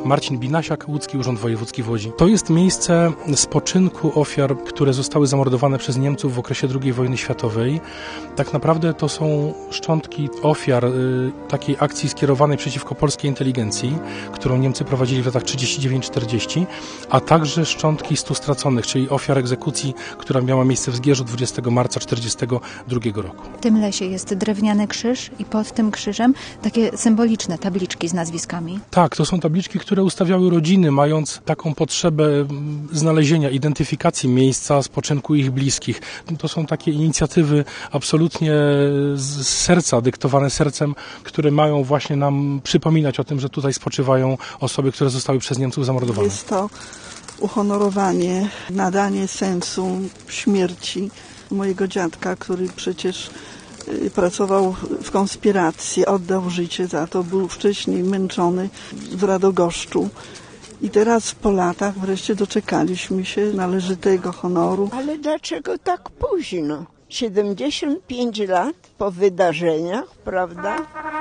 Marcin Binasiak, Łódzki Urząd Wojewódzki w Łodzi. To jest miejsce spoczynku ofiar, które zostały zamordowane przez Niemców w okresie II wojny światowej. Tak naprawdę to są szczątki ofiar takiej akcji skierowanej przeciwko polskiej inteligencji, którą Niemcy prowadzili w latach 39-40, a także szczątki 100 straconych, czyli ofiar egzekucji, która miała miejsce w Zgierzu 20 marca 1942 roku. W tym lesie jest drewniany krzyż i pod tym krzyżem takie symboliczne tabliczki z nazwiskami. Tak, to są tabliczki, które ustawiały rodziny, mając taką potrzebę znalezienia, identyfikacji miejsca spoczynku ich bliskich. To są takie inicjatywy absolutnie z serca, dyktowane sercem, które mają właśnie nam przypominać o tym, że tutaj spoczywają osoby, które zostały przez Niemców zamordowane. Jest to uhonorowanie, nadanie sensu śmierci mojego dziadka, który przecież pracował w konspiracji, oddał życie za to, był wcześniej męczony w Radogoszczu. I teraz po latach wreszcie doczekaliśmy się należytego honoru. Ale dlaczego tak późno? 75 lat po wydarzeniach, prawda?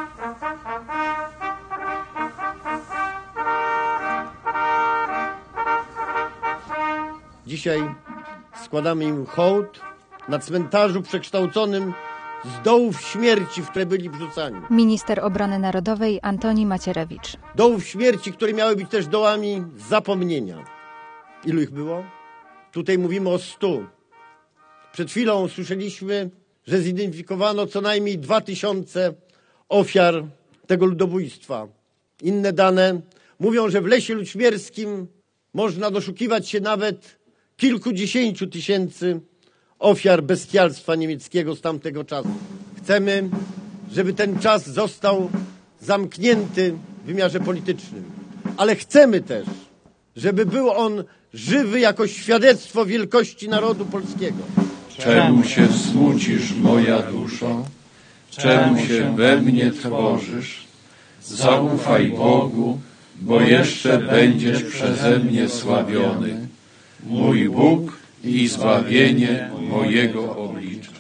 Dzisiaj składamy im hołd na cmentarzu przekształconym z dołów śmierci, w które byli wrzucani. Minister Obrony Narodowej Antoni Macierewicz. Dołów śmierci, które miały być też dołami zapomnienia. Ilu ich było? Tutaj mówimy o 100. Przed chwilą słyszeliśmy, że zidentyfikowano co najmniej 2000 ofiar tego ludobójstwa. Inne dane mówią, że w Lesie Luczmierskim można doszukiwać się nawet kilkudziesięciu tysięcy ofiar bestialstwa niemieckiego z tamtego czasu. Chcemy, żeby ten czas został zamknięty w wymiarze politycznym, ale chcemy też, żeby był on żywy jako świadectwo wielkości narodu polskiego. Czemu się smucisz, moja duszo? Czemu się we mnie trwożysz? Zaufaj Bogu, bo jeszcze będziesz przeze mnie sławiony. Mój Bóg i zbawienie mojego oblicza.